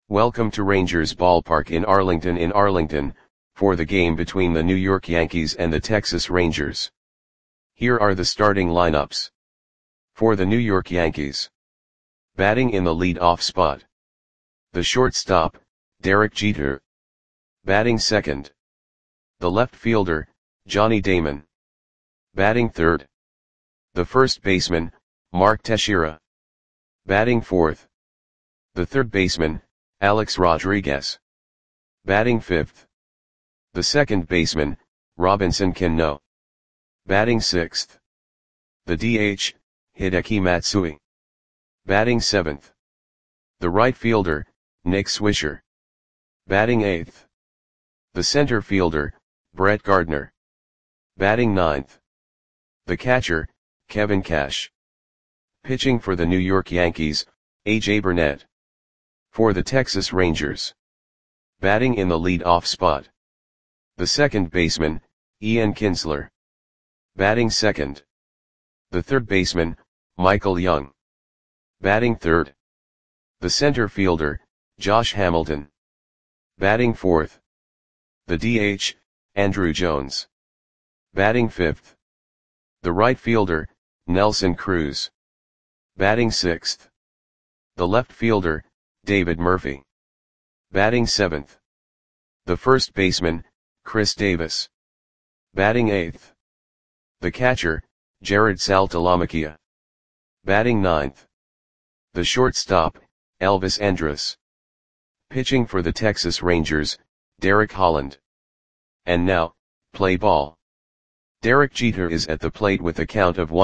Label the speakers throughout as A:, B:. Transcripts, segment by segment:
A: Welcome to Rangers Ballpark in Arlington, for the game between the New York Yankees and the Texas Rangers. Here are the starting lineups. For the New York Yankees. Batting in the lead-off spot. The shortstop, Derek Jeter. Batting second. The left fielder, Johnny Damon. Batting third. The first baseman, Mark Teixeira. Batting fourth. The third baseman, Alex Rodriguez. Batting fifth. The second baseman, Robinson Cano. Batting sixth. The DH, Hideki Matsui. Batting seventh. The right fielder, Nick Swisher. Batting eighth. The center fielder, Brett Gardner. Batting ninth. The catcher, Kevin Cash. Pitching for the New York Yankees, A.J. Burnett. For the Texas Rangers. Batting in the lead-off spot. The second baseman, Ian Kinsler. Batting second. The third baseman, Michael Young. Batting third. The center fielder, Josh Hamilton. Batting fourth. The DH, Andruw Jones. Batting fifth. The right fielder, Nelson Cruz. Batting sixth. The left fielder, David Murphy. Batting seventh. The first baseman, Chris Davis. Batting eighth. The catcher, Jared Saltalamacchia. Batting ninth. The shortstop, Elvis Andrus. Pitching for the Texas Rangers, Derek Holland. And now, play ball. Derek Jeter is at the plate with a count of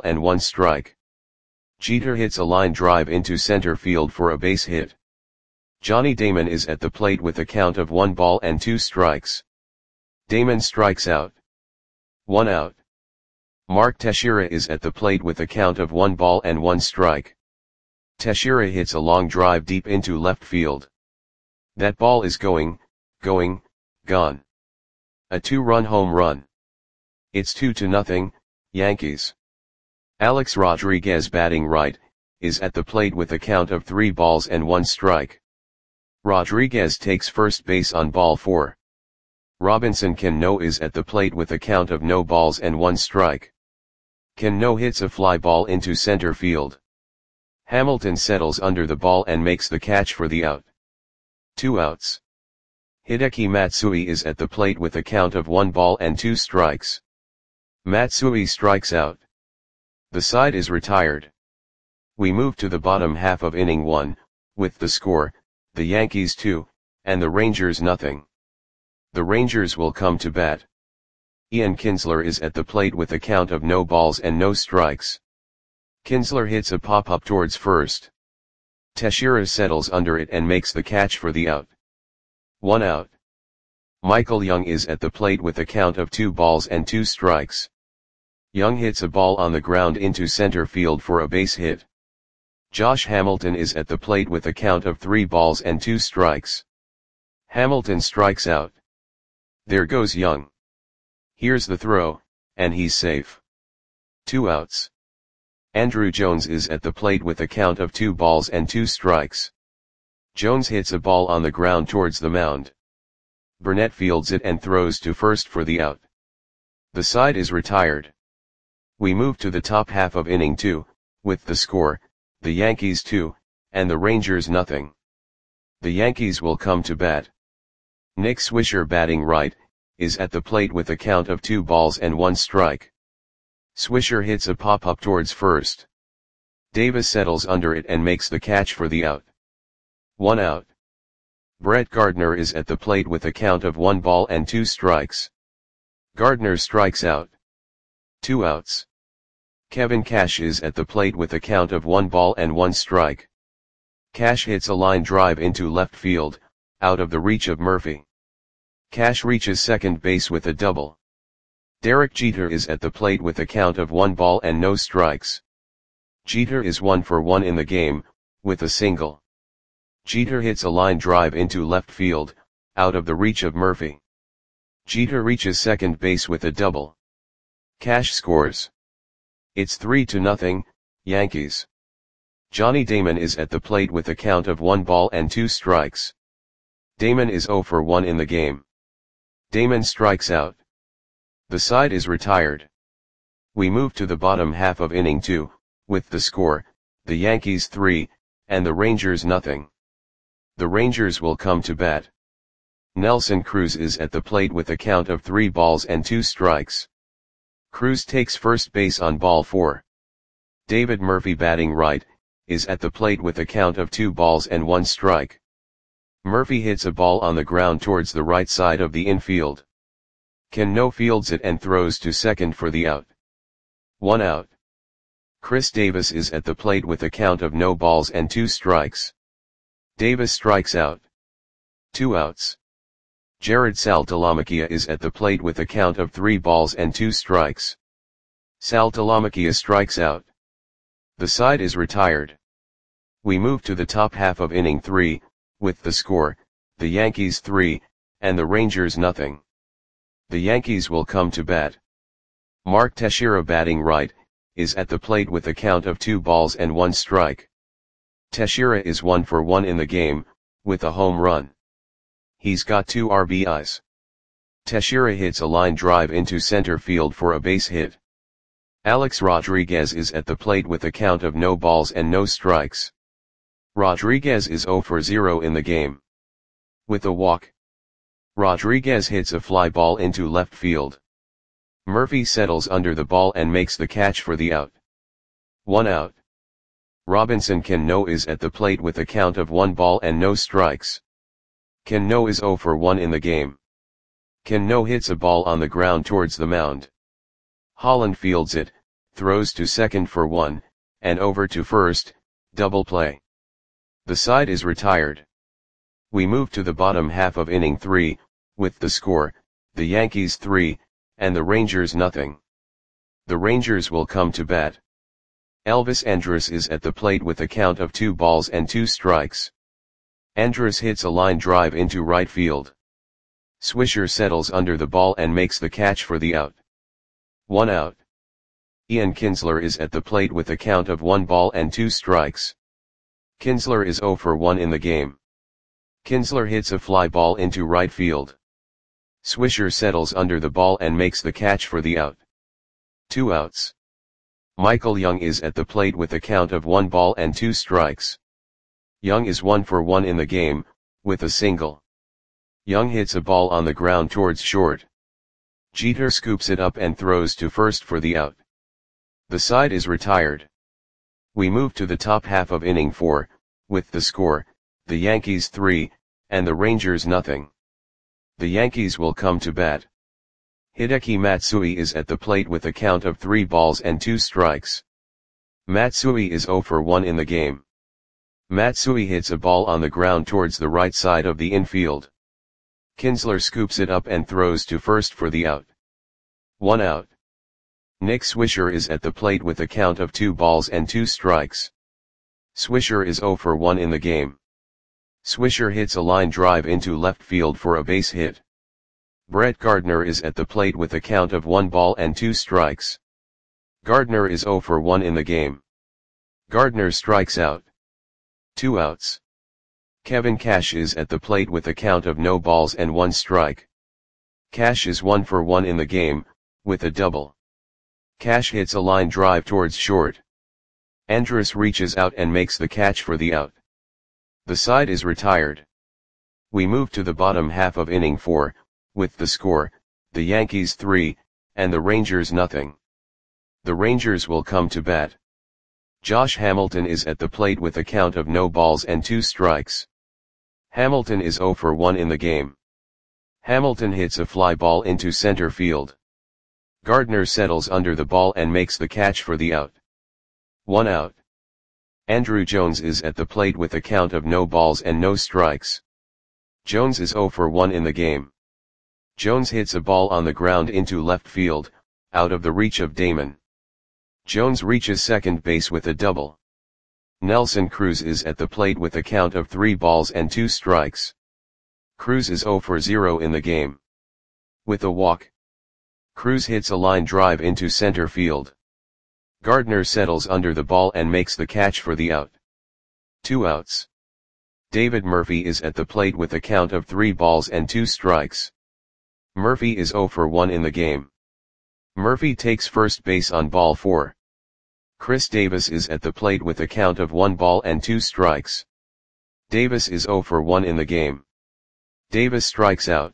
A: 1-1 Jeter hits a line drive into center field for a base hit. Johnny Damon is at the plate with a count of 1-2. Damon strikes out. 1 out. Mark Teixeira is at the plate with a count of 1-1. Teixeira hits a long drive deep into left field. That ball is gone. A 2-run home run. It's 2-0, Yankees. Alex Rodriguez, batting right, is at the plate with a count of 3-1. Rodriguez takes first base on ball 4. Robinson Cano is at the plate with a count of 0-1. Cano hits a fly ball into center field. Hamilton settles under the ball and makes the catch for the out. 2 outs. Hideki Matsui is at the plate with a count of 1-2. Matsui strikes out. The side is retired. We move to the bottom half of inning 1, with the score, the Yankees 2, and the Rangers nothing. The Rangers will come to bat. Ian Kinsler is at the plate with a count of 0-0. Kinsler hits a pop-up towards first. Teixeira settles under it and makes the catch for the out. 1 out. Michael Young is at the plate with a count of 2-2. Young hits a ball on the ground into center field for a base hit. Josh Hamilton is at the plate with a count of 3-2. Hamilton strikes out. There goes Young. Here's the throw, and he's safe. 2 outs. Andruw Jones is at the plate with a count of 2-2. Jones hits a ball on the ground towards the mound. Burnett fields it and throws to first for the out. The side is retired. We move to the top half of inning 2, with the score, the Yankees 2, and the Rangers nothing. The Yankees will come to bat. Nick Swisher, batting right, is at the plate with a count of 2-1. Swisher hits a pop-up towards first. Davis settles under it and makes the catch for the out. 1 out. Brett Gardner is at the plate with a count of 1-2. Gardner strikes out. 2 outs. Kevin Cash is at the plate with a count of 1-1. Cash hits a line drive into left field, out of the reach of Murphy. Cash reaches second base with a double. Derek Jeter is at the plate with a count of 1-0. Jeter is 1 for 1 in the game, with a single. Jeter hits a line drive into left field, out of the reach of Murphy. Jeter reaches second base with a double. Cash scores. It's 3-0, Yankees. Johnny Damon is at the plate with a count of 1 ball and 2 strikes. Damon is 0 for 1 in the game. Damon strikes out. The side is retired. We move to the bottom half of inning 2, with the score, the Yankees 3, and the Rangers nothing. The Rangers will come to bat. Nelson Cruz is at the plate with a count of 3 balls and 2 strikes. Cruz takes first base on ball 4. David Murphy, batting right, is at the plate with a count of 2 balls and 1 strike. Murphy hits a ball on the ground towards the right side of the infield. Cano fields it and throws to second for the out. 1 out. Chris Davis is at the plate with a count of no balls and 2 strikes. Davis strikes out. 2 outs. Jared Saltalamacchia is at the plate with a count of 3 balls and 2 strikes. Saltalamacchia strikes out. The side is retired. We move to the top half of inning 3, with the score, the Yankees 3, and the Rangers nothing. The Yankees will come to bat. Mark Teixeira, batting right, is at the plate with a count of 2 balls and 1 strike. Teixeira is 1 for 1 in the game, with a home run. He's got 2 RBIs. Teixeira hits a line drive into center field for a base hit. Alex Rodriguez is at the plate with a count of no balls and no strikes. Rodriguez is 0 for 0 in the game. With a walk. Rodriguez hits a fly ball into left field. Murphy settles under the ball and makes the catch for the out. 1 out. Robinson Cano is at the plate with a count of 1 ball and no strikes. Cano is 0 for 1 in the game. Cano hits a ball on the ground towards the mound. Holland fields it, throws to second for 1, and over to first, double play. The side is retired. We move to the bottom half of inning 3, with the score, the Yankees 3, and the Rangers nothing. The Rangers will come to bat. Elvis Andrus is at the plate with a count of 2 balls and 2 strikes. Andrus hits a line drive into right field. Swisher settles under the ball and makes the catch for the out. 1 out. Ian Kinsler is at the plate with a count of 1 ball and 2 strikes. Kinsler is 0 for 1 in the game. Kinsler hits a fly ball into right field. Swisher settles under the ball and makes the catch for the out. 2 outs. Michael Young is at the plate with a count of 1 ball and 2 strikes. Young is 1 for 1 in the game, with a single. Young hits a ball on the ground towards short. Jeter scoops it up and throws to first for the out. The side is retired. We move to the top half of inning 4, with the score, the Yankees 3, and the Rangers nothing. The Yankees will come to bat. Hideki Matsui is at the plate with a count of 3 balls and 2 strikes. Matsui is 0 for 1 in the game. Matsui hits a ball on the ground towards the right side of the infield. Kinsler scoops it up and throws to first for the out. 1 out. Nick Swisher is at the plate with a count of 2 balls and 2 strikes. Swisher is 0 for 1 in the game. Swisher hits a line drive into left field for a base hit. Brett Gardner is at the plate with a count of 1 ball and 2 strikes. Gardner is 0 for 1 in the game. Gardner strikes out. 2 outs. Kevin Cash is at the plate with a count of no balls and 1 strike. Cash is 1 for 1 in the game, with a double. Cash hits a line drive towards short. Andrus reaches out and makes the catch for the out. The side is retired. We move to the bottom half of inning 4, with the score, the Yankees 3, and the Rangers nothing. The Rangers will come to bat. Josh Hamilton is at the plate with a count of no balls and 2 strikes. Hamilton is 0 for 1 in the game. Hamilton hits a fly ball into center field. Gardner settles under the ball and makes the catch for the out. 1 out. Andruw Jones is at the plate with a count of no balls and no strikes. Jones is 0 for 1 in the game. Jones hits a ball on the ground into left field, out of the reach of Damon. Jones reaches second base with a double. Nelson Cruz is at the plate with a count of 3 balls and 2 strikes. Cruz is 0 for 0 in the game. With a walk. Cruz hits a line drive into center field. Gardner settles under the ball and makes the catch for the out. 2 outs. David Murphy is at the plate with a count of 3 balls and 2 strikes. Murphy is 0 for 1 in the game. Murphy takes first base on ball 4. Chris Davis is at the plate with a count of 1 ball and 2 strikes. Davis is 0 for 1 in the game. Davis strikes out.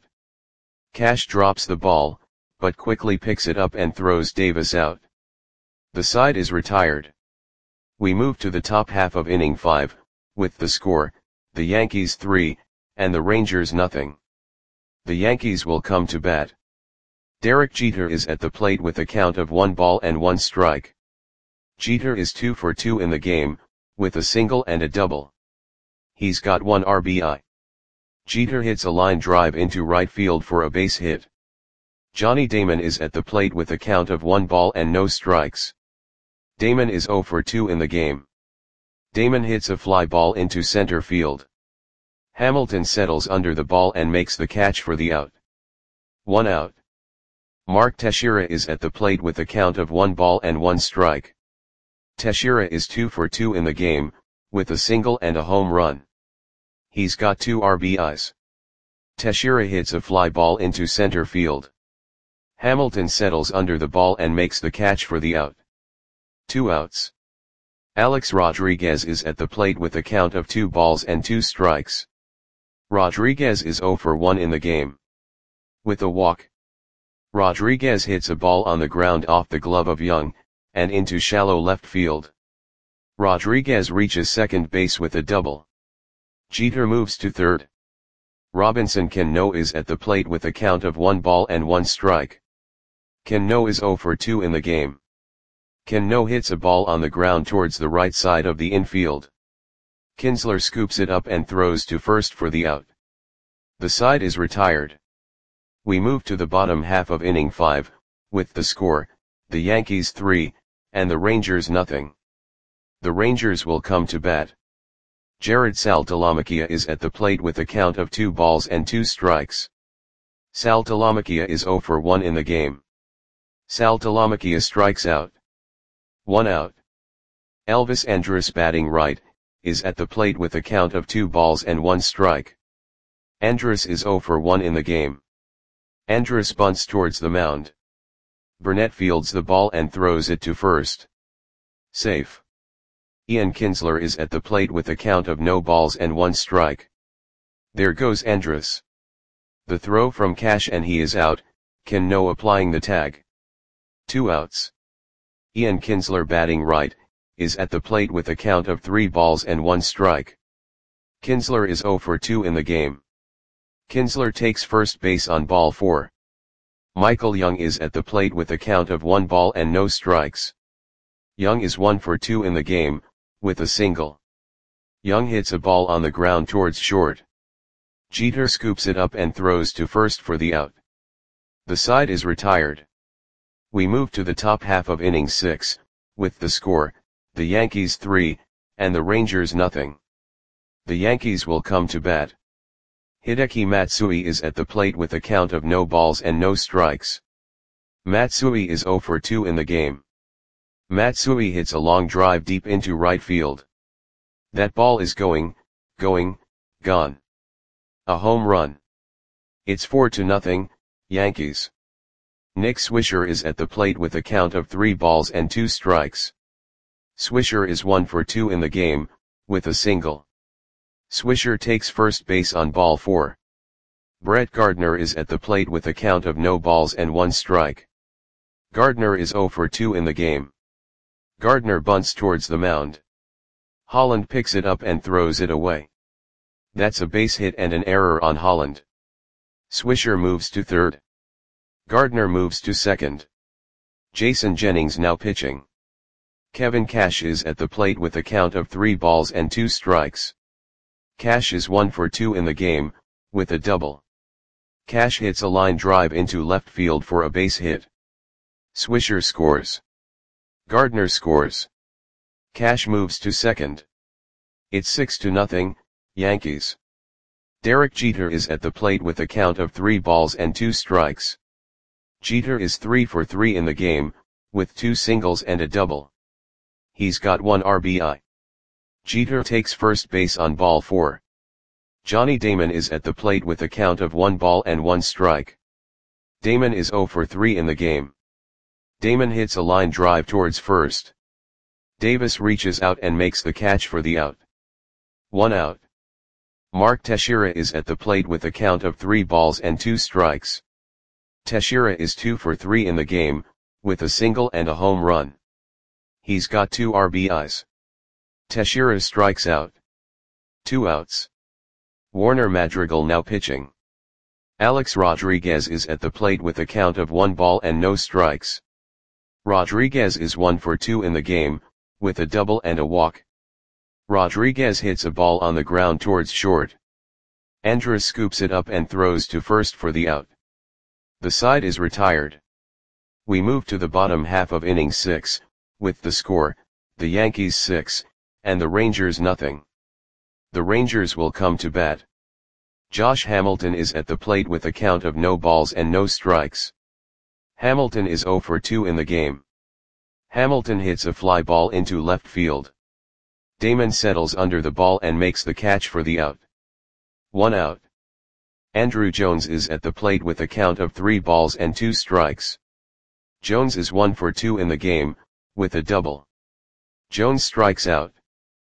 A: Cash drops the ball, but quickly picks it up and throws Davis out. The side is retired. We move to the top half of inning 5, with the score, the Yankees 3, and the Rangers nothing. The Yankees will come to bat. Derek Jeter is at the plate with a count of 1 ball and 1 strike. Jeter is 2 for 2 in the game, with a single and a double. He's got 1 RBI. Jeter hits a line drive into right field for a base hit. Johnny Damon is at the plate with a count of 1 ball and no strikes. Damon is 0 for 2 in the game. Damon hits a fly ball into center field. Hamilton settles under the ball and makes the catch for the out. 1 out. Mark Teixeira is at the plate with a count of 1 ball and 1 strike. Teixeira is 2 for 2 in the game, with a single and a home run. He's got 2 RBIs. Teixeira hits a fly ball into center field. Hamilton settles under the ball and makes the catch for the out. 2 outs. Alex Rodriguez is at the plate with a count of 2 balls and 2 strikes. Rodriguez is 0 for 1 in the game. With a walk. Rodriguez hits a ball on the ground off the glove of Young, and into shallow left field. Rodriguez reaches second base with a double. Jeter moves to third. Robinson Cano is at the plate with a count of 1 ball and 1 strike. Cano is 0 for 2 in the game. Cano hits a ball on the ground towards the right side of the infield. Kinsler scoops it up and throws to first for the out. The side is retired. We move to the bottom half of inning 5, with the score, the Yankees 3, and the Rangers nothing. The Rangers will come to bat. Jared Saltalamacchia is at the plate with a count of 2 balls and 2 strikes. Saltalamacchia is 0 for 1 in the game. Saltalamacchia strikes out. 1 out. Elvis Andrus batting right, is at the plate with a count of 2 balls and 1 strike. Andrus is 0 for 1 in the game. Andrus bunts towards the mound. Burnett fields the ball and throws it to first. Safe. Ian Kinsler is at the plate with a count of no balls and 1 strike. There goes Andrus. The throw from Cash and he is out, Cano applying the tag. 2 outs. Ian Kinsler batting right, is at the plate with a count of 3 balls and 1 strike. Kinsler is 0 for 2 in the game. Kinsler takes first base on ball 4. Michael Young is at the plate with a count of 1 ball and no strikes. Young is 1 for 2 in the game, with a single. Young hits a ball on the ground towards short. Jeter scoops it up and throws to first for the out. The side is retired. We move to the top half of inning 6, with the score, the Yankees 3, and the Rangers nothing. The Yankees will come to bat. Hideki Matsui is at the plate with a count of no balls and no strikes. Matsui is 0 for 2 in the game. Matsui hits a long drive deep into right field. That ball is gone. A home run. It's 4-0, Yankees. Nick Swisher is at the plate with a count of 3 balls and 2 strikes. Swisher is 1 for 2 in the game, with a single. Swisher takes first base on ball 4. Brett Gardner is at the plate with a count of no balls and 1 strike. Gardner is 0 for 2 in the game. Gardner bunts towards the mound. Holland picks it up and throws it away. That's a base hit and an error on Holland. Swisher moves to third. Gardner moves to second. Jason Jennings now pitching. Kevin Cash is at the plate with a count of 3 balls and 2 strikes. Cash is 1 for 2 in the game, with a double. Cash hits a line drive into left field for a base hit. Swisher scores. Gardner scores. Cash moves to second. It's 6-0, Yankees. Derek Jeter is at the plate with a count of 3 balls and 2 strikes. Jeter is 3 for 3 in the game, with 2 singles and a double. He's got 1 RBI. Jeter takes first base on ball 4. Johnny Damon is at the plate with a count of 1 ball and 1 strike. Damon is 0 for 3 in the game. Damon hits a line drive towards first. Davis reaches out and makes the catch for the out. 1 out. Mark Teixeira is at the plate with a count of 3 balls and 2 strikes. Teixeira is 2 for 3 in the game, with a single and a home run. He's got 2 RBIs. Teixeira strikes out. 2 outs. Warner Madrigal now pitching. Alex Rodriguez is at the plate with a count of 1 ball and no strikes. Rodriguez is 1 for 2 in the game, with a double and a walk. Rodriguez hits a ball on the ground towards short. Andrus scoops it up and throws to first for the out. The side is retired. We move to the bottom half of inning 6, with the score, the Yankees 6, and the Rangers nothing. The Rangers will come to bat. Josh Hamilton is at the plate with a count of no balls and no strikes. Hamilton is 0 for 2 in the game. Hamilton hits a fly ball into left field. Damon settles under the ball and makes the catch for the out. 1 out. Andruw Jones is at the plate with a count of 3 balls and 2 strikes. Jones is 1 for 2 in the game, with a double. Jones strikes out.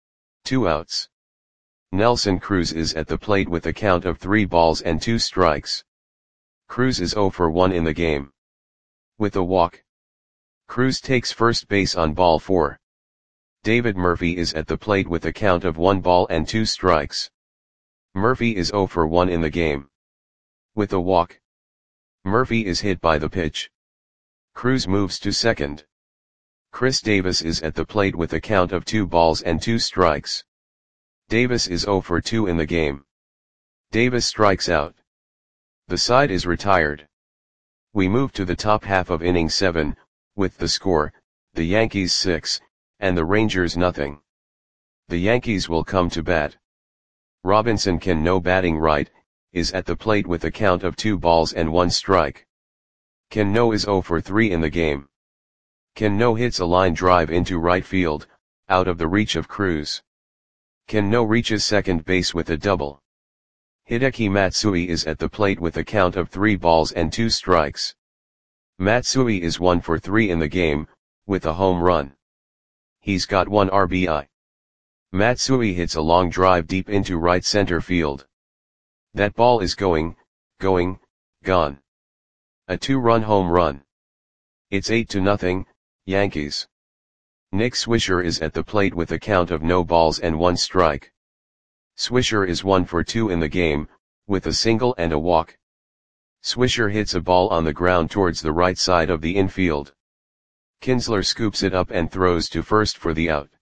A: 2 outs. Nelson Cruz is at the plate with a count of 3 balls and 2 strikes. Cruz is 0 for 1 in the game. With a walk. Cruz takes first base on ball 4. David Murphy is at the plate with a count of 1 ball and 2 strikes. Murphy is 0 for 1 in the game. With a walk. Murphy is hit by the pitch. Cruz moves to second. Chris Davis is at the plate with a count of 2 balls and 2 strikes. Davis is 0 for 2 in the game. Davis strikes out. The side is retired. We move to the top half of inning 7, with the score, the Yankees 6, and the Rangers nothing. The Yankees will come to bat. Robinson Cano batting right, is at the plate with a count of 2 balls and 1 strike. Cano is 0 for 3 in the game. Cano hits a line drive into right field, out of the reach of Cruz. Cano reaches second base with a double. Hideki Matsui is at the plate with a count of 3 balls and 2 strikes. Matsui is 1 for 3 in the game, with a home run. He's got 1 RBI. Matsui hits a long drive deep into right center field. That ball is going, gone. A 2-run home run. It's 8-0, Yankees. Nick Swisher is at the plate with a count of no balls and 1 strike. Swisher is 1 for 2 in the game, with a single and a walk. Swisher hits a ball on the ground towards the right side of the infield. Kinsler scoops it up and throws to first for the out.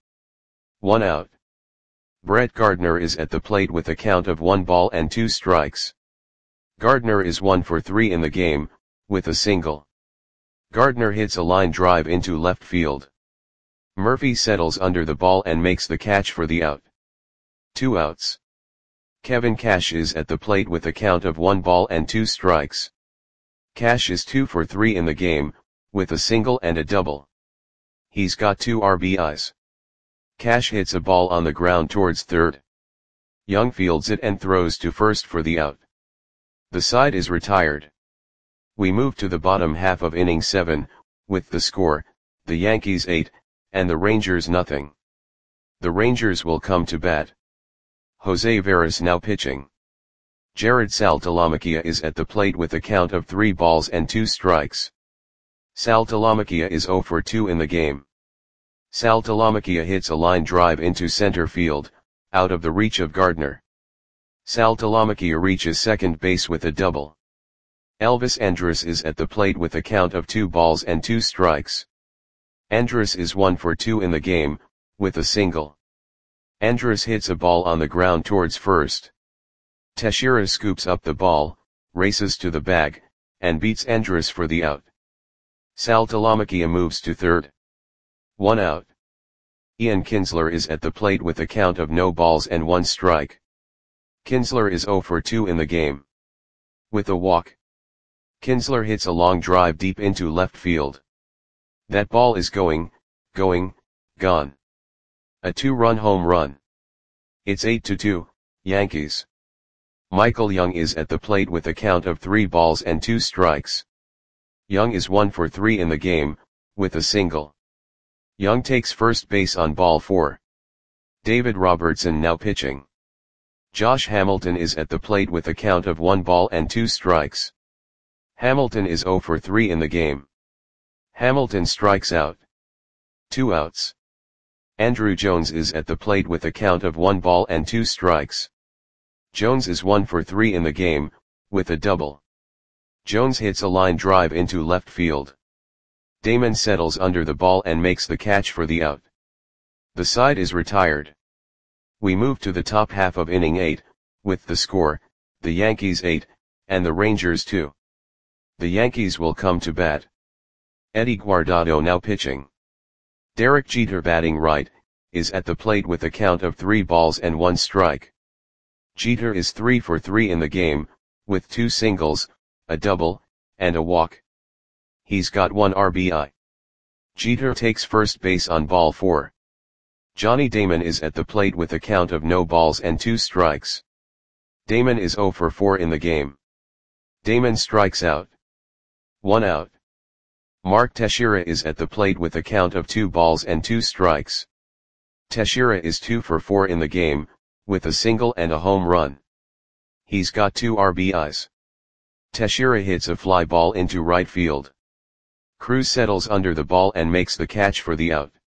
A: 1 out. Brett Gardner is at the plate with a count of 1 ball and 2 strikes. Gardner is 1 for 3 in the game, with a single. Gardner hits a line drive into left field. Murphy settles under the ball and makes the catch for the out. 2 outs. Kevin Cash is at the plate with a count of 1 ball and 2 strikes. Cash is 2 for 3 in the game, with a single and a double. He's got 2 RBIs. Cash hits a ball on the ground towards third. Young fields it and throws to first for the out. The side is retired. We move to the bottom half of inning 7, with the score, the Yankees 8, and the Rangers nothing. The Rangers will come to bat. Jose Veras now pitching. Jared Saltalamacchia is at the plate with a count of 3 balls and 2 strikes. Saltalamacchia is 0 for 2 in the game. Saltalamacchia hits a line drive into center field, out of the reach of Gardner. Saltalamacchia reaches second base with a double. Elvis Andrus is at the plate with a count of 2 balls and 2 strikes. Andrus is 1 for 2 in the game, with a single. Andrus hits a ball on the ground towards first. Teixeira scoops up the ball, races to the bag, and beats Andrus for the out. Saltalamacchia moves to third. 1 out. Ian Kinsler is at the plate with a count of no balls and 1 strike. Kinsler is 0 for 2 in the game. With a walk. Kinsler hits a long drive deep into left field. That ball is going, gone. A 2-run home run. It's 8-2, Yankees. Michael Young is at the plate with a count of 3 balls and 2 strikes. Young is 1 for 3 in the game, with a single. Young takes first base on ball 4. David Robertson now pitching. Josh Hamilton is at the plate with a count of 1 ball and 2 strikes. Hamilton is 0 for 3 in the game. Hamilton strikes out. 2 outs. Andrew Jones is at the plate with a count of 1 ball and 2 strikes. Jones is 1 for 3 in the game, with a double. Jones hits a line drive into left field. Damon settles under the ball and makes the catch for the out. The side is retired. We move to the top half of inning 8, with the score, the Yankees 8, and the Rangers 2. The Yankees will come to bat. Eddie Guardado now pitching. Derek Jeter batting right, is at the plate with a count of 3 balls and 1 strike. Jeter is 3 for 3 in the game, with 2 singles, a double, and a walk. He's got 1 RBI. Jeter takes first base on ball 4. Johnny Damon is at the plate with a count of no balls and 2 strikes. Damon is 0 for 4 in the game. Damon strikes out. 1 out. Mark Teixeira is at the plate with a count of 2 balls and 2 strikes. Teixeira is 2 for 4 in the game, with a single and a home run. He's got 2 RBIs. Teixeira hits a fly ball into right field. Cruz settles under the ball and makes the catch for the out.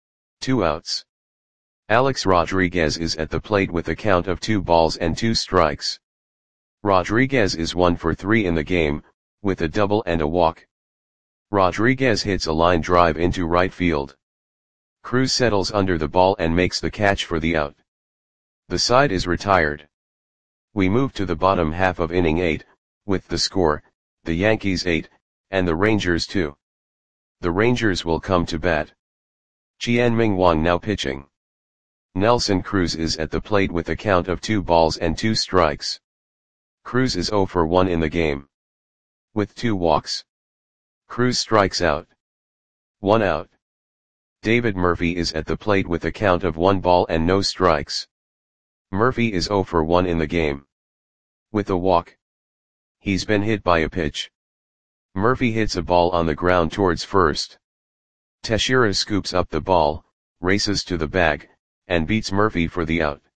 A: 2 outs. Alex Rodriguez is at the plate with a count of 2 balls and 2 strikes. Rodriguez is 1 for 3 in the game, with a double and a walk. Rodriguez hits a line drive into right field. Cruz settles under the ball and makes the catch for the out. The side is retired. We move to the bottom half of inning 8, with the score, the Yankees 8, and the Rangers 2. The Rangers will come to bat. Chien-Ming Wang now pitching. Nelson Cruz is at the plate with a count of 2 balls and 2 strikes. Cruz is 0 for 1 in the game. With 2 walks. Cruz strikes out. 1 out. David Murphy is at the plate with a count of 1 ball and no strikes. Murphy is 0 for 1 in the game. With a walk. He's been hit by a pitch. Murphy hits a ball on the ground towards first. Teixeira scoops up the ball, races to the bag, and beats Murphy for the out.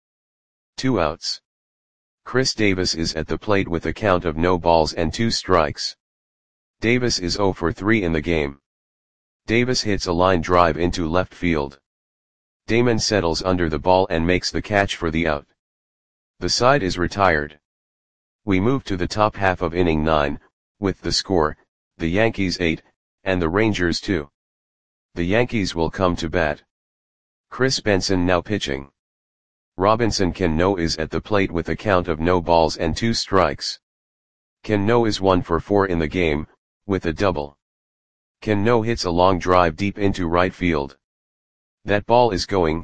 A: 2 outs. Chris Davis is at the plate with a count of no balls and 2 strikes. Davis is 0 for 3 in the game. Davis hits a line drive into left field. Damon settles under the ball and makes the catch for the out. The side is retired. We move to the top half of inning 9, with the score, the Yankees 8, and the Rangers 2. The Yankees will come to bat. Chris Benson now pitching. Robinson Cano is at the plate with a count of no balls and 2 strikes. Cano is 1 for 4 in the game, with a double. Cano hits a long drive deep into right field. That ball is gone.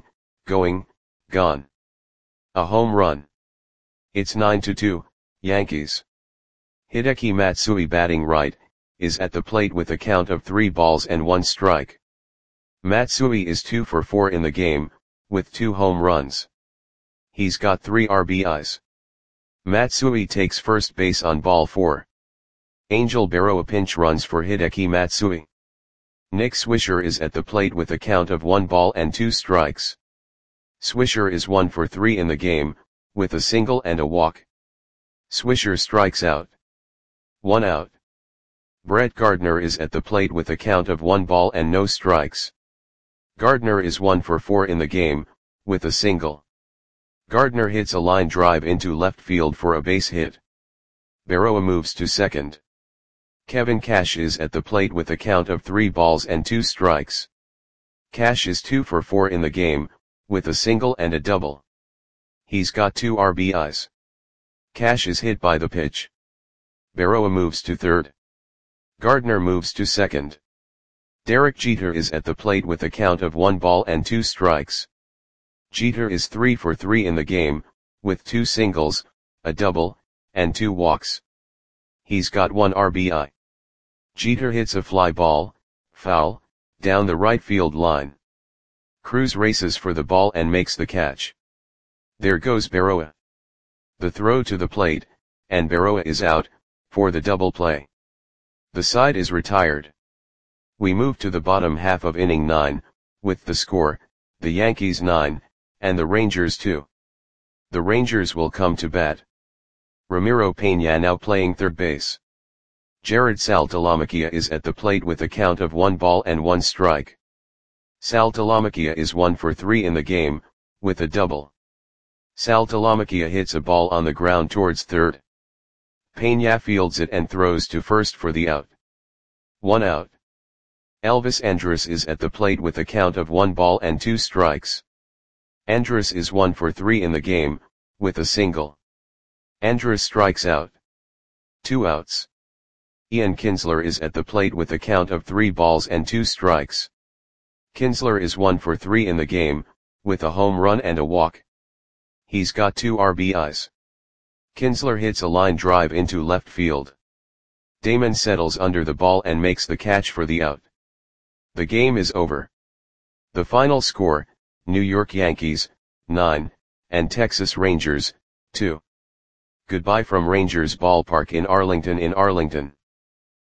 A: A home run. It's 9-2, Yankees. Hideki Matsui batting right, is at the plate with a count of 3 balls and 1 strike. Matsui is 2 for 4 in the game, with 2 home runs. He's got 3 RBIs. Matsui takes first base on ball 4. Angel Berroa pinch runs for Hideki Matsui. Nick Swisher is at the plate with a count of 1 ball and 2 strikes. Swisher is 1 for 3 in the game, with a single and a walk. Swisher strikes out. 1 out. Brett Gardner is at the plate with a count of 1 ball and no strikes. Gardner is 1 for 4 in the game, with a single. Gardner hits a line drive into left field for a base hit. Berroa moves to second. Kevin Cash is at the plate with a count of 3 balls and 2 strikes. Cash is 2 for 4 in the game, with a single and a double. He's got 2 RBIs. Cash is hit by the pitch. Berroa moves to third. Gardner moves to second. Derek Jeter is at the plate with a count of 1 ball and 2 strikes. Jeter is 3 for 3 in the game, with 2 singles, a double, and 2 walks. He's got 1 RBI. Jeter hits a fly ball, foul, down the right field line. Cruz races for the ball and makes the catch. There goes Berroa. The throw to the plate, and Berroa is out, for the double play. The side is retired. We move to the bottom half of inning 9, with the score, the Yankees 9, and the Rangers 2. The Rangers will come to bat. Ramiro Peña now playing third base. Jared Saltalamacchia is at the plate with a count of 1 ball and 1 strike. Saltalamacchia is 1 for 3 in the game, with a double. Saltalamacchia hits a ball on the ground towards third. Peña fields it and throws to first for the out. 1 out. Elvis Andrus is at the plate with a count of 1 ball and 2 strikes. Andrus is 1 for 3 in the game, with a single. Andrus strikes out. 2 outs. Ian Kinsler is at the plate with a count of 3 balls and 2 strikes. Kinsler is 1 for 3 in the game, with a home run and a walk. He's got 2 RBIs. Kinsler hits a line drive into left field. Damon settles under the ball and makes the catch for the out. The game is over. The final score, New York Yankees, 9, and Texas Rangers, 2. Goodbye from Rangers Ballpark in Arlington.